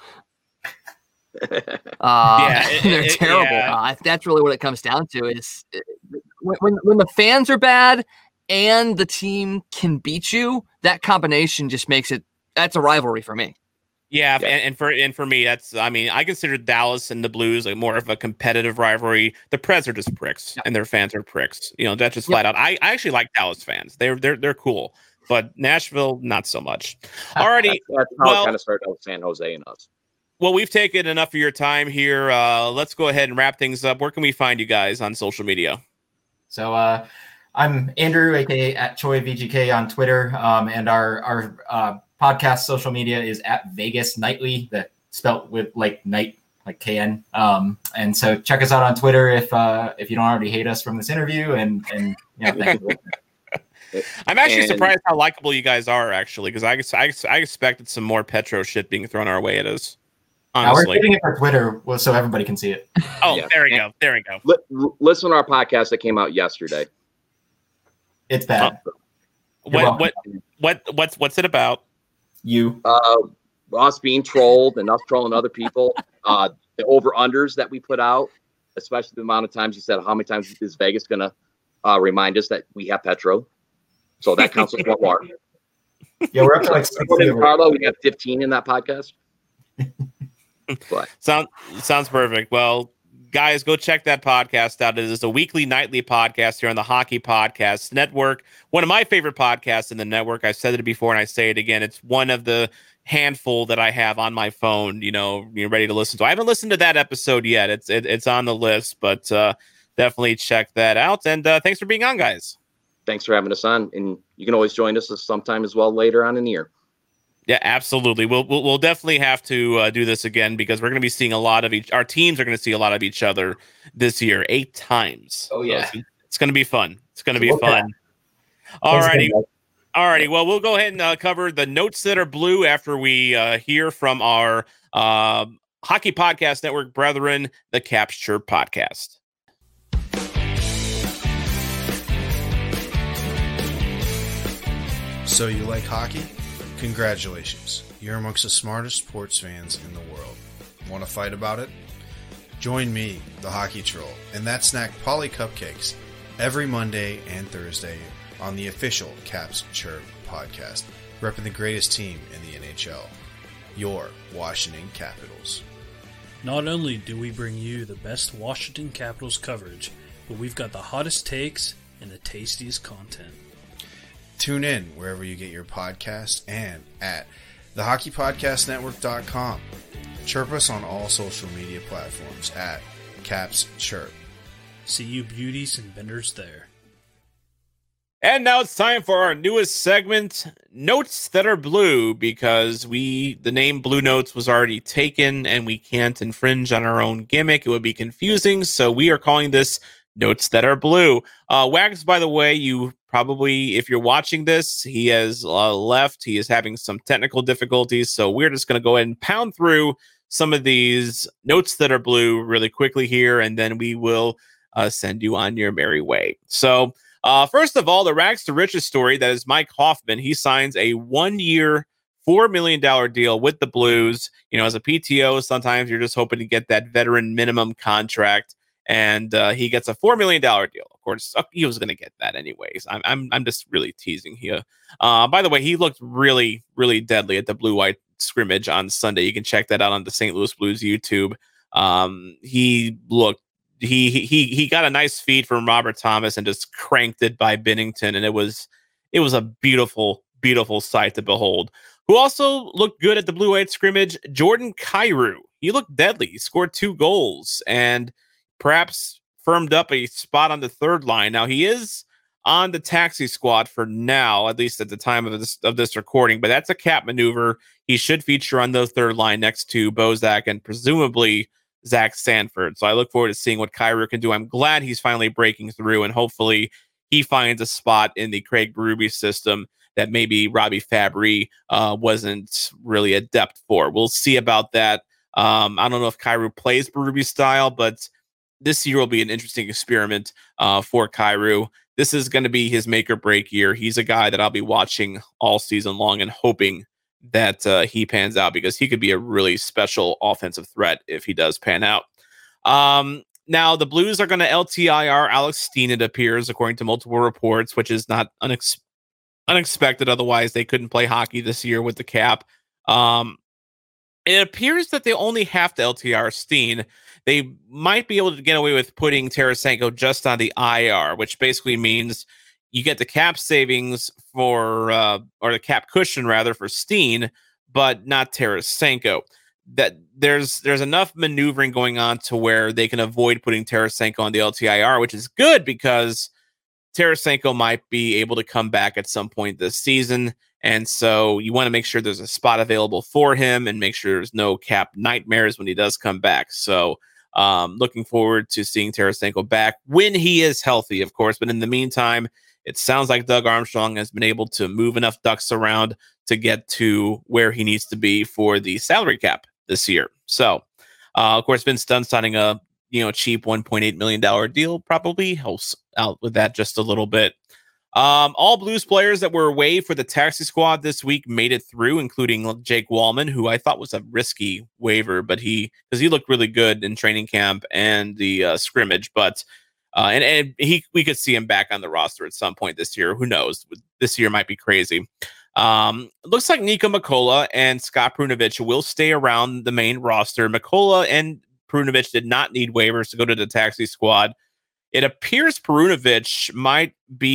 Uh, Yeah, it- they're it- terrible. yeah. Uh, that's really what it comes down to. Is when, when when the fans are bad and the team can beat you, that combination just makes it. That's a rivalry for me. Yeah, Yeah. And, and for and for me, that's I mean, I consider Dallas and the Blues like more of a competitive rivalry. The Preds are just pricks, Yep. and their fans are pricks. You know, that's just Yep. flat out. I, I actually like Dallas fans. They're they're they're cool, but Nashville not so much. Alrighty, That's, that's how Well- it kind of started out with San Jose and us. well, we've taken enough of your time here. Uh, let's go ahead and wrap things up. Where can we find you guys on social media? So uh, I'm Andrew, aka at Choi V G K on Twitter, um, and our our uh, podcast social media is at Vegas Nightly, that spelt with like night, like K N. Um, and so check us out on Twitter if uh, if you don't already hate us from this interview, and and you know, thank you. I'm actually And- surprised how likable you guys are, actually, because I, I I expected some more Petro shit being thrown our way at us. Now we're Honestly. getting it for Twitter well, so everybody can see it. Oh, Yeah. there we go. There we go. Li- l- listen to our podcast that came out yesterday. It's bad. You're What welcome. what what what's what's it about? You Uh, us being trolled and us trolling other people. Uh, the over unders that we put out, especially the amount of times you said, how many times is Vegas going to uh, remind us that we have Petro? So that counts as one more. yeah, we're up to like sixty. Tim Carlo, we have fifteen in that podcast. But Sound sounds perfect. Well, guys, go check that podcast out. It is a weekly, nightly podcast here on the Hockey Podcast Network. One of my favorite podcasts in the network. I've said it before and I say it again. It's one of the handful that I have on my phone, you know, you're ready to listen to. I haven't listened to that episode yet. It's it, it's on the list, but uh, definitely check that out. And uh, thanks for being on, guys. thanks for having us on. And you can always join us sometime as well later on in the year. Yeah, absolutely. We'll we'll, we'll definitely have to uh, do this again because we're going to be seeing a lot of each. Our teams are going to see a lot of each other this year, eight times. Oh, yeah. So it's, it's going to be fun. It's going to be Okay. fun. All Thanks righty, again, guys. all righty. Well, we'll go ahead and uh, cover the notes that are blue after we uh, hear from our uh, Hockey Podcast Network brethren, the Caps Chirp Podcast. So you like hockey? Congratulations. You're amongst the smartest sports fans in the world. Want to fight about it? Join me, the Hockey Troll, and that snack Polly Cupcakes every Monday and Thursday on the official Caps Chirp podcast, repping the greatest team in the N H L, your Washington Capitals. Not only do we bring you the best Washington Capitals coverage, but we've got the hottest takes and the tastiest content. Tune in wherever you get your podcast and at the hockey podcast network dot com. Chirp us on all social media platforms at Caps Chirp. See you beauties and benders there. And now it's time for our newest segment, Notes That Are Blue, because we the name Blue Notes was already taken and we can't infringe on our own gimmick. It would be confusing, so we are calling this Notes That Are Blue. Uh, Wags, by the way, you probably, if you're watching this, he has uh, left. He is having some technical difficulties, so we're just going to go ahead and pound through some of these Notes That Are Blue really quickly here, and then we will uh, send you on your merry way. So, Uh, first of all, the rags to riches story, that is Mike Hoffman. He signs a one-year, four million dollars deal with the Blues. You know, as a P T O, sometimes you're just hoping to get that veteran minimum contract, and uh, he gets a four million dollars deal. Of course, he was going to get that anyways. I'm, I'm, I'm just really teasing here. Uh, by the way, he looked really, really deadly at the blue-white scrimmage on Sunday. You can check that out on the Saint Louis Blues YouTube. Um, he looked He he he got a nice feed from Robert Thomas and just cranked it by Binnington, and it was it was a beautiful, beautiful sight to behold. Who also looked good at the blue-white scrimmage? Jordan Kyrou. He looked deadly. He scored two goals and perhaps firmed up a spot on the third line. Now he is on the taxi squad for now, at least at the time of this of this recording, but that's a cap maneuver. He should feature on the third line next to Bozak and presumably Zach Sanford. So I look forward to seeing what Kyrou can do. I'm glad he's finally breaking through, and hopefully he finds a spot in the Craig Berube system. that maybe Robbie Fabry uh, wasn't really adept for. We'll see about that. Um, I don't know if Kyrou plays Berube style, but this year will be an interesting experiment uh, for Kyrou. This is going to be his make or break year. He's a guy that I'll be watching all season long and hoping that uh, he pans out, because he could be a really special offensive threat if he does pan out. Um, now, the Blues are going to L T I R Alex Steen, it appears, according to multiple reports, which is not unex- unexpected. Otherwise, they couldn't play hockey this year with the cap. Um, it appears that they only have to L T I R Steen. They might be able to get away with putting Tarasenko just on the I R, which basically means you get the cap savings for, uh, or the cap cushion rather, for Steen, but not Tarasenko. That there's there's enough maneuvering going on to where they can avoid putting Tarasenko on the L T I R, which is good because Tarasenko might be able to come back at some point this season. And so you want to make sure there's a spot available for him and make sure there's no cap nightmares when he does come back. So um, looking forward to seeing Tarasenko back when he is healthy, of course. But in the meantime, it sounds like Doug Armstrong has been able to move enough ducks around to get to where he needs to be for the salary cap this year. So, uh, of course, Vince Dunn signing a you know cheap one point eight million dollars deal probably helps out with that just a little bit. Um, all Blues players that were away for the taxi squad this week made it through, including Jake Wallman, who I thought was a risky waiver, but he because he looked really good in training camp and the uh, scrimmage, but uh, and and he we could see him back on the roster at some point this year. Who knows? This year might be crazy. Um, looks like Nico Mikkola and Scott Perunovich will stay around the main roster. Mikkola and Perunovich did not need waivers to go to the taxi squad. It appears Perunovich might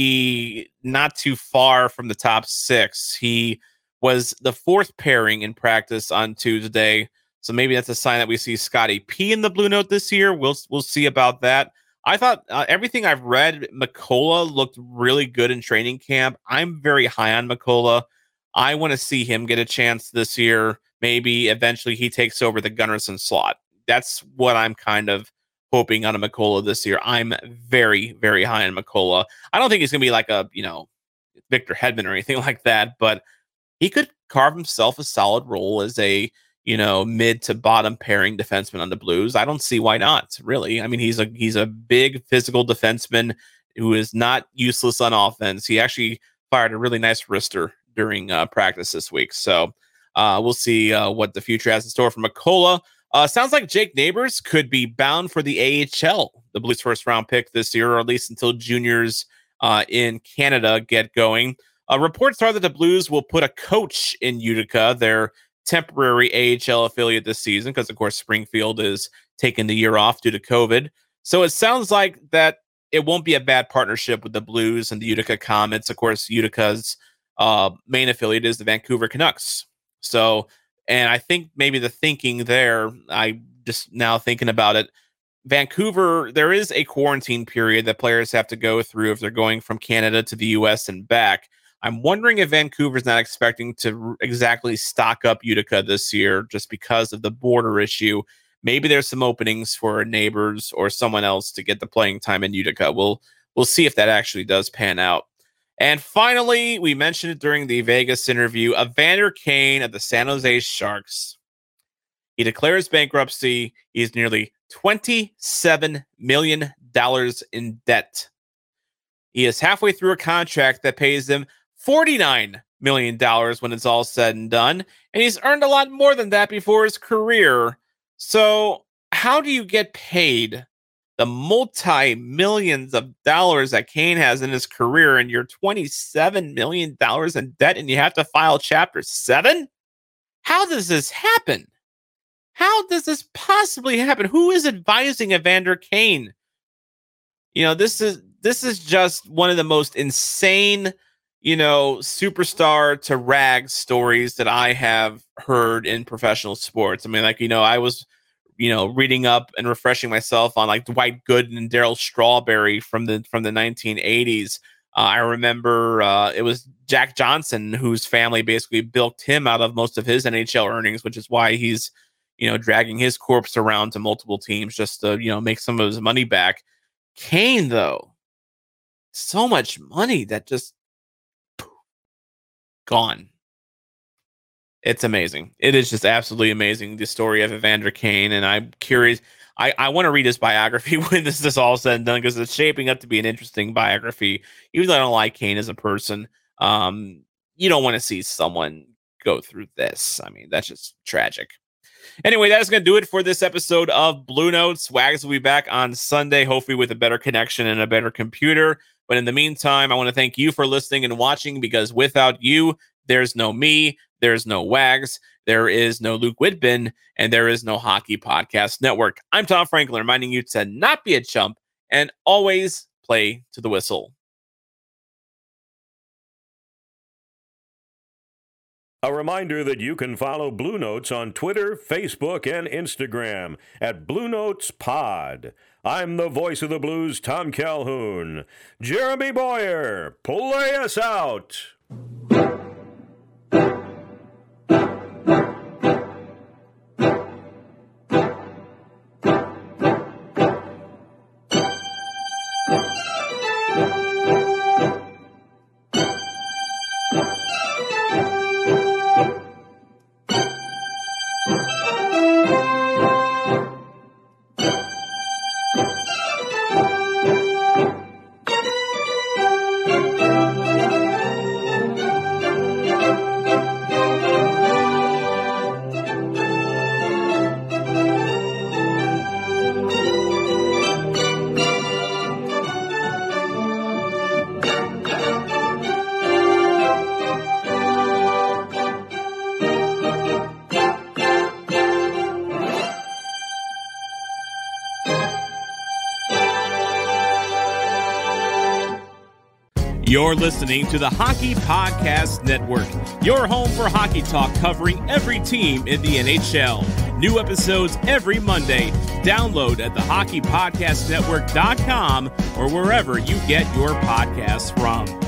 be not too far from the top six. He was the fourth pairing in practice on Tuesday, so maybe that's a sign that we see Scotty P in the Blue Note this year. We'll we'll see about that. I thought uh, everything I've read, Mikkola looked really good in training camp. I'm very high on Mikkola. I want to see him get a chance this year. Maybe eventually he takes over the Gunnarsson slot. That's what I'm kind of hoping on a Mikkola this year. I'm very, very high on Mikkola. I don't think he's going to be like a, you know, Victor Hedman or anything like that, but he could carve himself a solid role as a, you know, mid to bottom pairing defenseman on the Blues. I don't see why not, really. I mean, he's a he's a big physical defenseman who is not useless on offense. He actually fired a really nice wrister during uh, practice this week. So uh, we'll see uh, what the future has in store for Mikkola. Uh, sounds like Jake Neighbors could be bound for the A H L, the Blues' first round pick this year, or at least until juniors uh, in Canada get going. Uh, reports are that the Blues will put a coach in Utica, their temporary A H L affiliate this season, because of course Springfield is taking the year off due to COVID. So it sounds like that it won't be a bad partnership with the Blues and the Utica Comets. Of course, Utica's uh, main affiliate is the Vancouver Canucks. So, and I think maybe the thinking there, I just now thinking about it, Vancouver, there is a quarantine period that players have to go through if they're going from Canada to the U S and back. I'm wondering if Vancouver's not expecting to exactly stock up Utica this year just because of the border issue. Maybe there's some openings for Neighbors or someone else to get the playing time in Utica. We'll we'll see if that actually does pan out. And finally, we mentioned it during the Vegas interview, Evander Kane of the San Jose Sharks. He declares bankruptcy. He's nearly twenty-seven million dollars in debt. He is halfway through a contract that pays him forty-nine million dollars when it's all said and done. And he's earned a lot more than that before his career. So how do you get paid the multi-millions of dollars that Kane has in his career and you're twenty-seven million dollars in debt and you have to file Chapter seven? How does this happen? How does this possibly happen? Who is advising Evander Kane? You know, this is this is just one of the most insane, you know, superstar to rag stories that I have heard in professional sports. I mean, like, you know, I was, you know, reading up and refreshing myself on like Dwight Gooden and Darryl Strawberry from the from the nineteen eighties. Uh, I remember uh, it was Jack Johnson whose family basically bilked him out of most of his N H L earnings, which is why he's, you know, dragging his corpse around to multiple teams just to, you know, make some of his money back. Kane, though, so much money that just gone. It's amazing. It is just absolutely amazing, the story of Evander Kane. And I'm curious. I, I want to read his biography when this is all said and done, because it's shaping up to be an interesting biography. Even though I don't like Kane as a person, um, you don't want to see someone go through this. I mean, that's just tragic. Anyway, that is going to do it for this episode of Blue Notes. Wags will be back on Sunday, hopefully with a better connection and a better computer. But in the meantime, I want to thank you for listening and watching, because without you, there's no me, there's no Wags, there is no Luke Whitbin, and there is no Hockey Podcast Network. I'm Tom Franklin, reminding you to not be a chump and always play to the whistle. A reminder that you can follow Blue Notes on Twitter, Facebook, and Instagram at Blue Notes Pod. I'm the voice of the Blues, Tom Calhoun. Jeremy Boyer, play us out. You're listening to the Hockey Podcast Network, your home for hockey talk covering every team in the N H L. New episodes every Monday. Download at the hockey podcast network dot com or wherever you get your podcasts from.